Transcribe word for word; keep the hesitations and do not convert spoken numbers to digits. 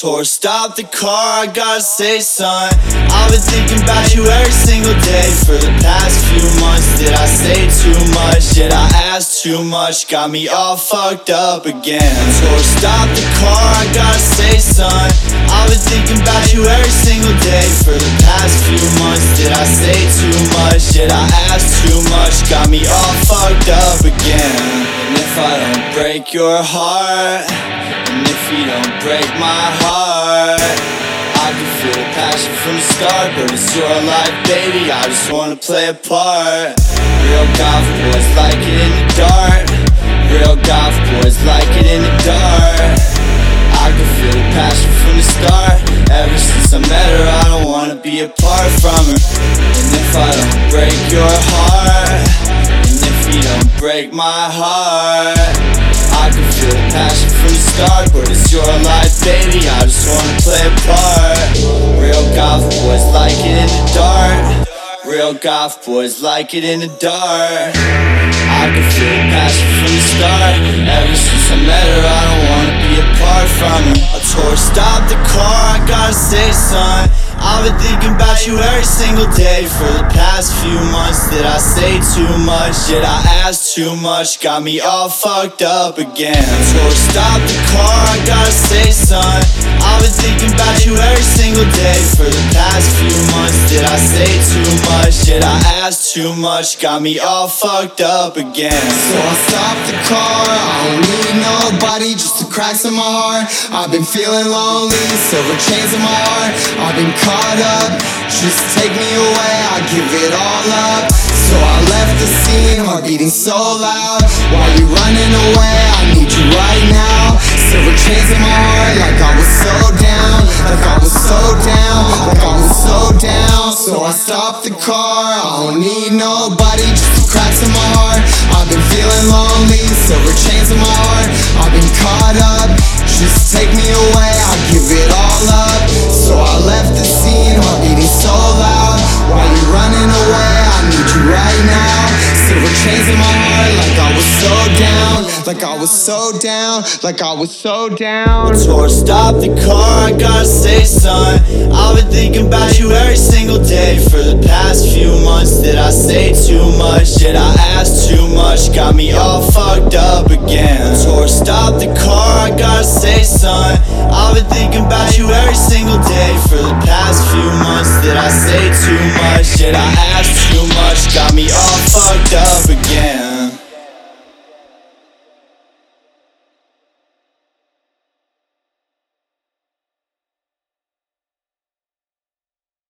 tour, stop the car, I gotta say son, I've been thinking about you every single day for the past few months. Did I say too much? Did I ask too much? Got me all fucked up again. Tour, stop the car, I gotta say son, I've been thinking about you every single day for the past few months. Did I say too much? Did I ask too much? Got me all fucked up again. And if I don't break your heart, and if you don't break my heart, I can feel the passion from the start, but it's your life, baby, I just wanna play a part. Real goth boys like it in the dark. Real goth boys like it in the dark. I can feel the passion from the start. Ever since I met her, I don't wanna be apart from her. And if I don't break your heart, and if you don't break my heart, I can feel the passion from the start, but it's your life, baby, I just wanna play a part. Real goth boys like it in the dark. Real goth boys like it in the dark. I can feel the passion from the start. Ever since I met her, I don't wanna be apart from her. I told her, stop the car, I gotta say son, I've been thinking about you every single day for the past few months. Did I say too much? Did I ask too much? Got me all fucked up again. I told her, stop the car, I gotta say son, I've been thinking about you every single day for the past few months. Did I say too much? Did I ask too much? Got me all fucked up again. So I stopped the car, I don't need nobody, just the cracks in my heart. I've been feeling lonely, silver chains in my heart. I've been caught up, just take me away, I give it all up. So I left the scene, heart beating so loud. While you running away, I need you right now. Silver chains in my heart, like I was so down, like I was so down, like I was so down. So I stopped the car, I don't need nobody, just the cracks in my heart. I've been feeling lonely, silver chains in my heart. I've been caught up, just take me away, I give it all up. So I left the scene, heart beating so loud. While you running away, I need you right now. Silver chains in my heart, like I was so down, like I was so down, like I was so down. I told her, stop the car, I gotta say son, I've been thinking about you every single day for the past few months. Did I say too much? Did I ask too much? Got me all fucked up again. I told her, stop the car, I gotta say son, I've been thinking about you every single day for the past few months. Did I say too much? Did I ask too much? Got me all fucked up again.